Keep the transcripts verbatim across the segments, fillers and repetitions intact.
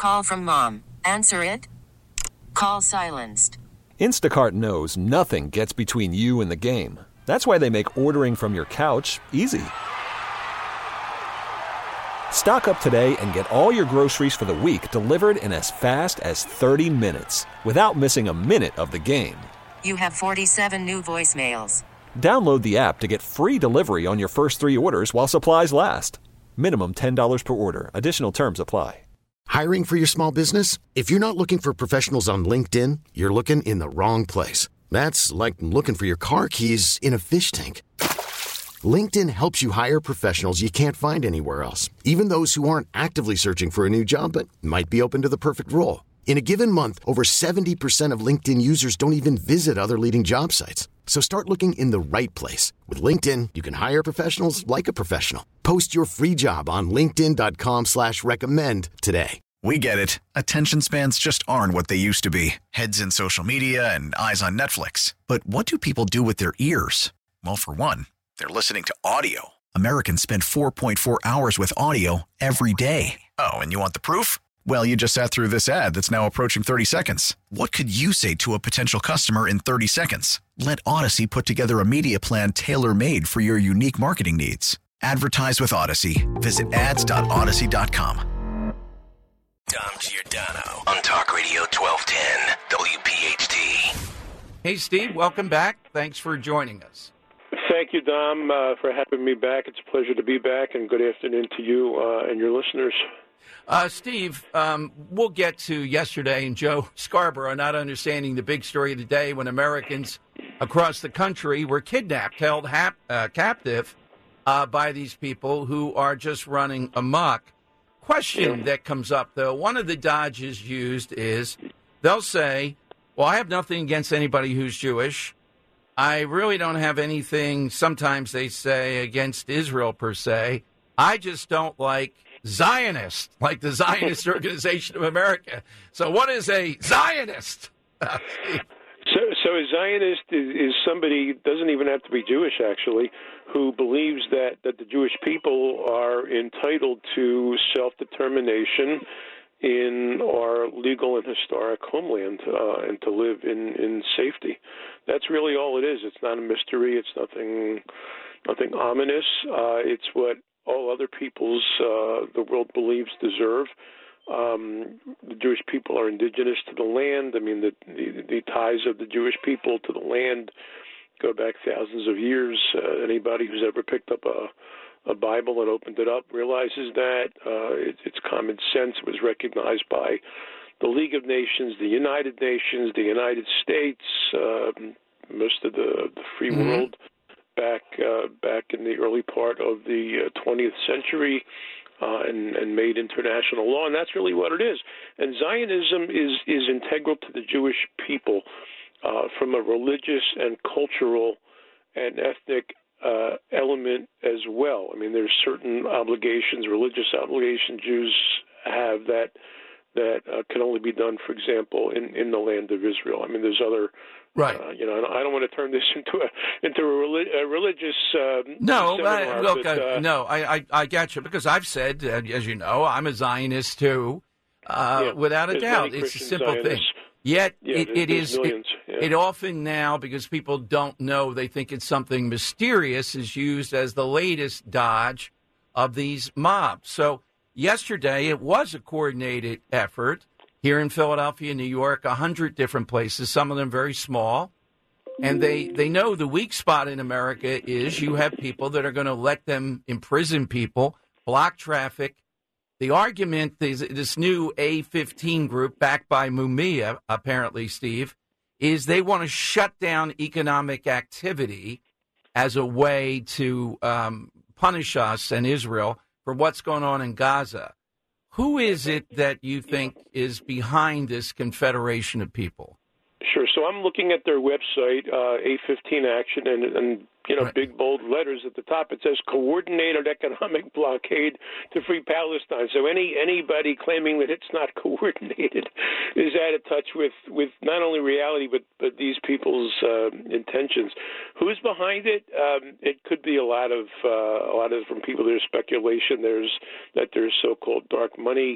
Call from mom. Answer it. Call silenced. Instacart knows nothing gets between you and the game. That's why they make ordering from your couch easy. Stock up today and get all your groceries for the week delivered in as fast as thirty minutes without missing a minute of the game. You have forty-seven new voicemails. Download the app to get free delivery on your first three orders while supplies last. Minimum ten dollars per order. Additional terms apply. Hiring for your small business? If you're not looking for professionals on LinkedIn, you're looking in the wrong place. That's like looking for your car keys in a fish tank. LinkedIn helps you hire professionals you can't find anywhere else, even those who aren't actively searching for a new job but might be open to the perfect role. In a given month, over seventy percent of LinkedIn users don't even visit other leading job sites. So start looking in the right place. With LinkedIn, you can hire professionals like a professional. Post your free job on linkedin.com slash recommend today. We get it. Attention spans just aren't what they used to be. Heads in social media and eyes on Netflix. But what do people do with their ears? Well, for one, they're listening to audio. Americans spend four point four hours with audio every day. Oh, and you want the proof? Well, you just sat through this ad that's now approaching thirty seconds. What could you say to a potential customer in thirty seconds? Let Odyssey put together a media plan tailor-made for your unique marketing needs. Advertise with Odyssey. Visit ads dot odyssey dot com. Dom Giordano on Talk Radio twelve ten W P H T. Hey, Steve, welcome back. Thanks for joining us. Thank you, Dom, uh, for having me back. It's a pleasure to be back, and good afternoon to you uh, and your listeners. Uh, Steve, um, we'll get to yesterday and Joe Scarborough not understanding the big story of the day when Americans across the country were kidnapped, held hap- uh, captive uh, by these people who are just running amok. Question Yeah. that comes up, though, one of the dodges used is they'll say, well, I have nothing against anybody who's Jewish. I really don't have anything, sometimes they say, against Israel per se. I just don't like Zionist, like the Zionist Organization of America. So what is a Zionist? So, so a Zionist is, is somebody, doesn't even have to be Jewish, actually, who believes that, that the Jewish people are entitled to self-determination in our legal and historic homeland uh, and to live in, in safety. That's really all it is. It's not a mystery. It's nothing nothing ominous. Uh, it's what all other peoples uh, the world believes deserve. Um, the Jewish people are indigenous to the land. I mean, the, the, the ties of the Jewish people to the land go back thousands of years. Uh, anybody who's ever picked up a, a Bible and opened it up realizes that. Uh, it, it's common sense. It was recognized by the League of Nations, the United Nations, the United States, uh, most of the, the free mm-hmm. world back uh, back in the early part of the uh, twentieth century. Uh, and, and made international law, and that's really what it is. And Zionism is, is integral to the Jewish people uh, from a religious and cultural and ethnic uh, element as well. I mean, there's certain obligations, religious obligations Jews have that that uh, can only be done, for example, in, in the land of Israel. I mean, there's other, right? Uh, you know, I don't want to turn this into a into a, relig- a religious. Uh, no, seminar, I, look, but, uh, uh, no, I, I, I get you because I've said, uh, as you know, I'm a Zionist too, uh, yeah, without a doubt. It's Christian a simple Zionists. thing. Yet yeah, it, it is. It, yeah. it often now, because people don't know, they think it's something mysterious, is used as the latest dodge of these mobs. So yesterday, it was a coordinated effort. Here in Philadelphia, New York, a hundred different places, some of them very small. And they, they know the weak spot in America is you have people that are going to let them imprison people, block traffic. The argument is this new A fifteen group backed by Mumia, apparently, Steve, is they want to shut down economic activity as a way to um, punish us and Israel for what's going on in Gaza. Who is it that you think is behind this confederation of people? Sure. So I'm looking at their website, uh, A fifteen Action, and, and you know, right. big bold letters at the top. It says coordinated economic blockade to free Palestine. So any anybody claiming that it's not coordinated is out of touch with, with not only reality but, but these people's uh, intentions. Who's behind it? Um, it could be a lot of uh, a lot of different people. There's speculation. There's that there's so-called dark money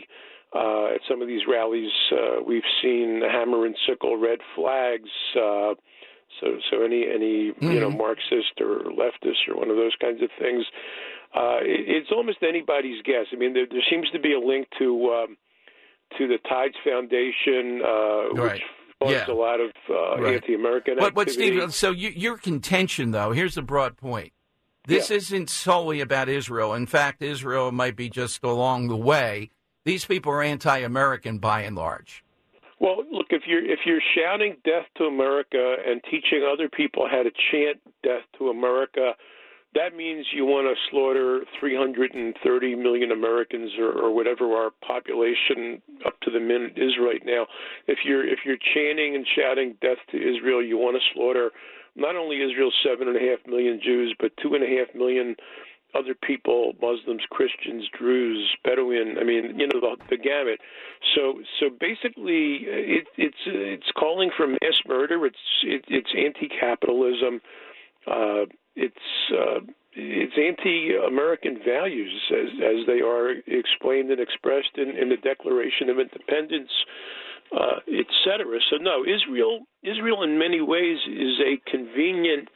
Uh, at some of these rallies, uh, we've seen hammer and sickle red flags. Uh, so, so any any mm-hmm. you know Marxist or leftist or one of those kinds of things. Uh, it, it's almost anybody's guess. I mean, there, there seems to be a link to um, to the Tides Foundation, uh, right. which funds yeah. a lot of uh, right. anti-American but, activity. But Steve, so you, your contention, though, here's the broad point. This yeah. isn't solely about Israel. In fact, Israel might be just along the way. These people are anti-American by and large. Well, look, if you're if you're shouting death to America and teaching other people how to chant death to America, that means you want to slaughter three hundred thirty million Americans or, or whatever our population up to the minute is right now. If you're if you're chanting and shouting death to Israel, you want to slaughter not only Israel's seven and a half million Jews, but two and a half million other people, Muslims, Christians, Druze, Bedouin. I mean, you know, the, the gamut. So, so basically, it, it's it's calling for mass murder. It's it, it's anti-capitalism. Uh, it's uh, it's anti-American values as as they are explained and expressed in, in the Declaration of Independence, uh, et cetera. So, no, Israel Israel in many ways is a convenient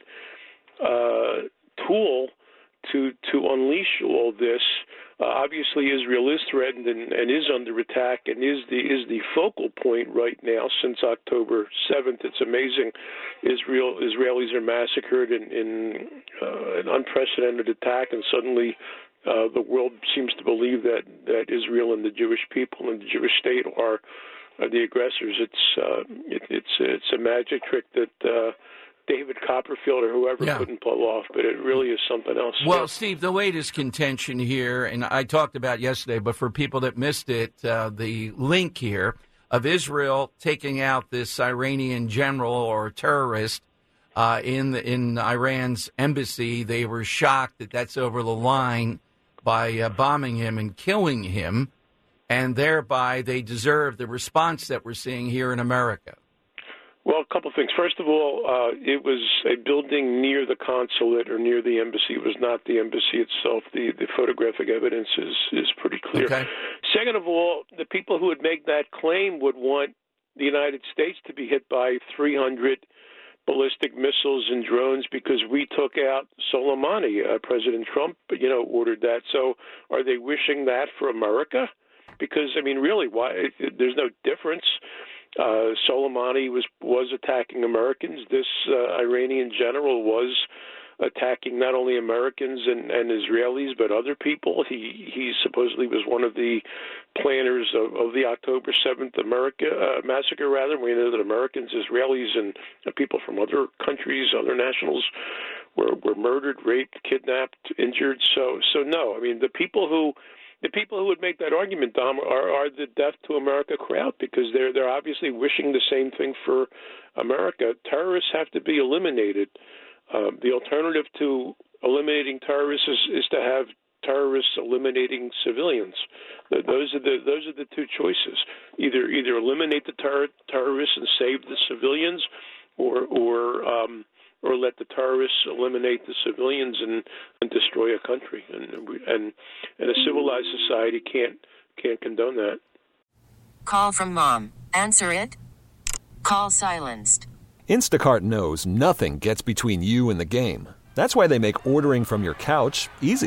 uh, tool to to unleash all this. Uh, obviously, Israel is threatened and, and is under attack and is the is the focal point right now since October seventh. It's amazing. Israel Israelis are massacred in, in uh, an unprecedented attack, and suddenly uh, the world seems to believe that, that Israel and the Jewish people and the Jewish state are, are the aggressors. It's uh, it, it's it's a magic trick that Uh, David Copperfield or whoever yeah. couldn't pull off, but it really is something else. Well, Steve, the latest contention here, and I talked about yesterday, but for people that missed it, uh, the link here of Israel taking out this Iranian general or terrorist uh, in the, in Iran's embassy. They were shocked that that's over the line by uh, bombing him and killing him, and thereby they deserve the response that we're seeing here in America. Well, a couple of things. First of all, uh, it was a building near the consulate or near the embassy. It was not the embassy itself. The, the photographic evidence is, is pretty clear. Okay. Second of all, the people who would make that claim would want the United States to be hit by three hundred ballistic missiles and drones because we took out Soleimani. Uh, President Trump, you know, ordered that. So are they wishing that for America? Because, I mean, really, why? There's no difference. Uh, Soleimani was was attacking Americans. This uh, Iranian general was attacking not only Americans and, and Israelis, but other people. He he supposedly was one of the planners of, of the October seventh America uh, massacre. Rather, we know that Americans, Israelis, and uh, people from other countries, other nationals, were were murdered, raped, kidnapped, injured. So so no, I mean the people who. The people who would make that argument, Dom, are, are the Death to America crowd because they're they're obviously wishing the same thing for America. Terrorists have to be eliminated. Uh, the alternative to eliminating terrorists is, is to have terrorists eliminating civilians. Those are the those are the two choices. Either either eliminate the ter- terrorists and save the civilians, or or um, or let the terrorists eliminate the civilians and, and destroy a country. And, and and a civilized society can't can't condone that. Call from mom. Answer it. Call silenced. Instacart knows nothing gets between you and the game. That's why they make ordering from your couch easy.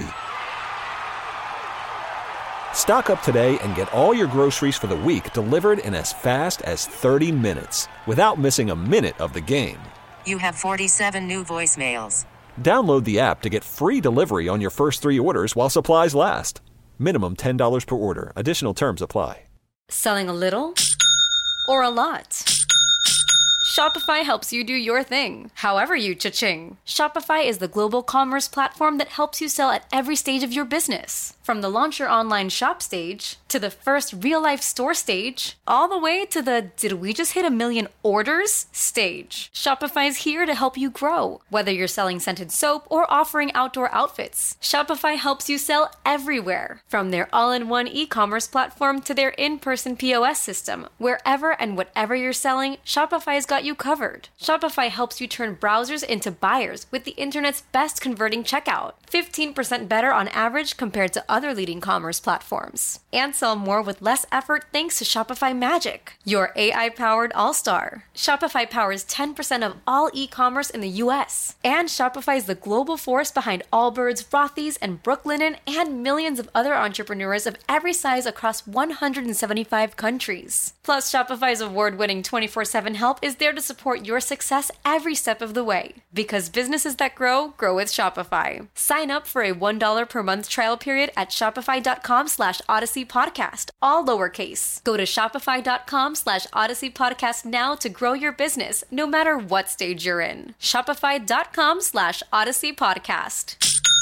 Stock up today and get all your groceries for the week delivered in as fast as thirty minutes without missing a minute of the game. You have forty-seven new voicemails. Download the app to get free delivery on your first three orders while supplies last. Minimum ten dollars per order. Additional terms apply. Selling a little or a lot? Shopify helps you do your thing, however you cha-ching. Shopify is the global commerce platform that helps you sell at every stage of your business. From the launch your online shop stage, to the first real-life store stage, all the way to the did we just hit a million orders stage. Shopify's here to help you grow. Whether you're selling scented soap or offering outdoor outfits, Shopify helps you sell everywhere. From their all-in-one e-commerce platform to their in-person P O S system, wherever and whatever you're selling, Shopify's got got you covered. Shopify helps you turn browsers into buyers with the internet's best converting checkout, fifteen percent better on average compared to other leading commerce platforms. And sell more with less effort thanks to Shopify Magic, your A I-powered all-star. Shopify powers ten percent of all e-commerce in the U S. And Shopify is the global force behind Allbirds, Rothy's, and Brooklinen, and millions of other entrepreneurs of every size across one hundred seventy-five countries. Plus, Shopify's award-winning twenty-four seven help is there to support your success every step of the way. Because businesses that grow, grow with Shopify. Sign up for a one dollar per month trial period at shopify.com slash Odyssey Podcast, all lowercase. Go to shopify.com slash Odyssey Podcast now to grow your business, no matter what stage you're in. Shopify.com slash Odyssey Podcast.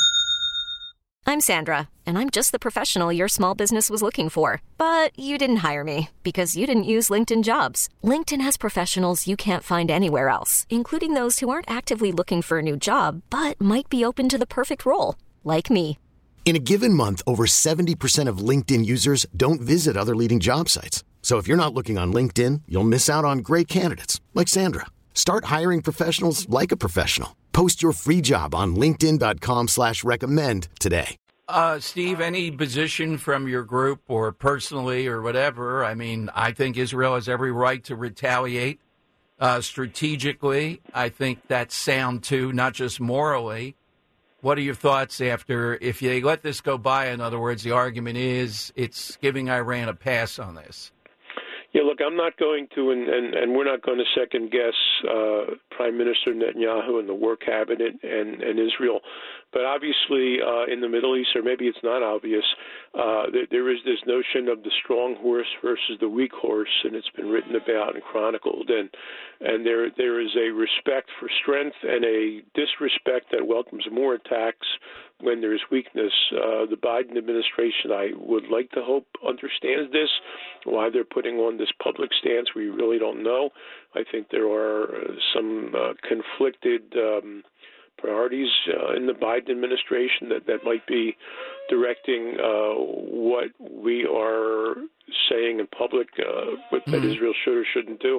I'm Sandra, and I'm just the professional your small business was looking for. But you didn't hire me because you didn't use LinkedIn Jobs. LinkedIn has professionals you can't find anywhere else, including those who aren't actively looking for a new job, but might be open to the perfect role, like me. In a given month, over seventy percent of LinkedIn users don't visit other leading job sites. So if you're not looking on LinkedIn, you'll miss out on great candidates like Sandra. Start hiring professionals like a professional. Post your free job on linkedin.com slash recommend today. Uh, Steve, any position from your group or personally or whatever, I mean, I think Israel has every right to retaliate uh, strategically. I think that's sound, too, not just morally. What are your thoughts after, if they let this go by, in other words, the argument is it's giving Iran a pass on this? Yeah, look, I'm not going to, and, and, and we're not going to second-guess uh, Prime Minister Netanyahu and the War Cabinet and, and Israel. But obviously, uh, in the Middle East, or maybe it's not obvious, uh, there, there is this notion of the strong horse versus the weak horse, and it's been written about and chronicled. And and there there is a respect for strength and a disrespect that welcomes more attacks when there is weakness. Uh, the Biden administration, I would like to hope, understands this. Why they're putting on this public stance, we really don't know. I think there are uh, some uh, conflicted um, priorities uh, in the Biden administration that, that might be directing uh, what we are saying in public, uh, what mm-hmm. that Israel should or shouldn't do.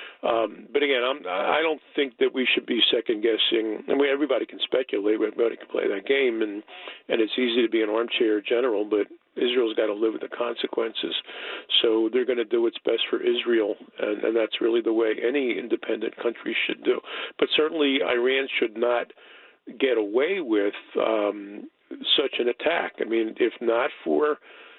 Um, but again, I'm, I don't think that we should be second-guessing. I mean, everybody can speculate. Everybody can play that game, and, and it's easy to be an armchair general, but Israel's got to live with the consequences. So they're going to do what's best for Israel, and, and that's really the way any independent country should do. But certainly Iran should not get away with um, such an attack. I mean, if not for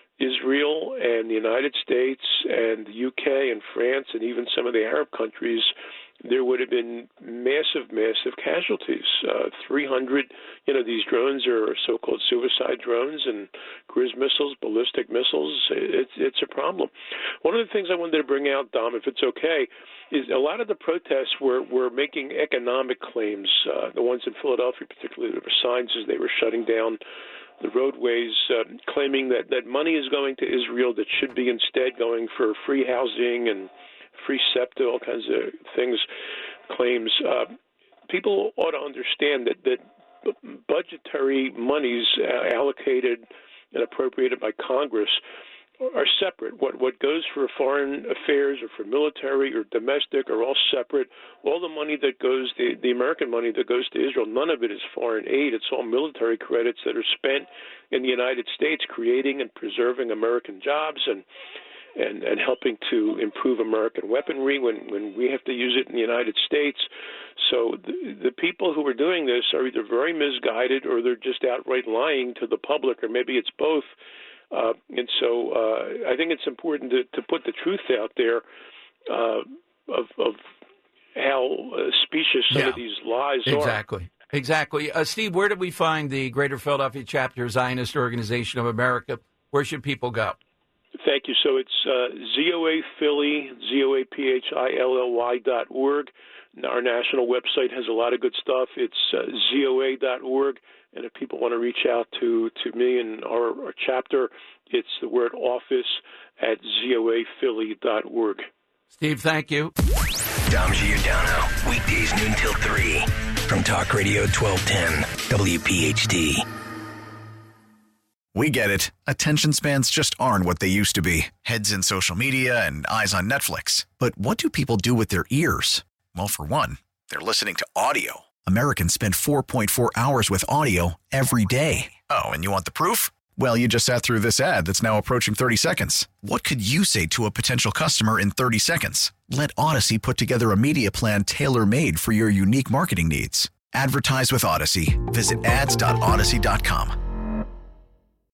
Israel and the United States and the U K and France and even some of the Arab countries, there would have been massive, massive casualties. Uh, three hundred, you know, these drones are so-called suicide drones and cruise missiles, ballistic missiles. It's it's a problem. One of the things I wanted to bring out, Dom, if it's okay, is a lot of the protests were, were making economic claims. Uh, the ones in Philadelphia, particularly, there were signs as they were shutting down the roadways, uh, claiming that, that money is going to Israel that should be instead going for free housing and free SEPTA, all kinds of things, claims. Uh, people ought to understand that, that budgetary monies uh, allocated and appropriated by Congress are separate. What what goes for foreign affairs or for military or domestic are all separate. All the money that goes, the, the American money that goes to Israel, none of it is foreign aid. It's all military credits that are spent in the United States creating and preserving American jobs and and, and helping to improve American weaponry when, when we have to use it in the United States. So the, the people who are doing this are either very misguided or they're just outright lying to the public, or maybe it's both. Uh, and so uh, I think it's important to, to put the truth out there uh, of, of how uh, specious some yeah, of these lies exactly. are. Exactly. Exactly. Uh, Steve, where did we find the Greater Philadelphia Chapter Zionist Organization of America? Where should people go? Thank you. So it's uh, Z O A Philly, Z O A P H I L L Y dot org. Our national website has a lot of good stuff. It's uh, Z O A dot org. And if people want to reach out to, to me and our, our chapter, it's the word office at Z O A Philly dot org. Steve, thank you. Dom Giordano, weekdays noon till three from Talk Radio twelve ten W P H D. We get it. Attention spans just aren't what they used to be. Heads in social media and eyes on Netflix. But what do people do with their ears? Well, for one, they're listening to audio. Americans spend four point four hours with audio every day. Oh, and you want the proof? Well, you just sat through this ad that's now approaching thirty seconds. What could you say to a potential customer in thirty seconds? Let Odyssey put together a media plan tailor-made for your unique marketing needs. Advertise with Odyssey. Visit ads dot odyssey dot com.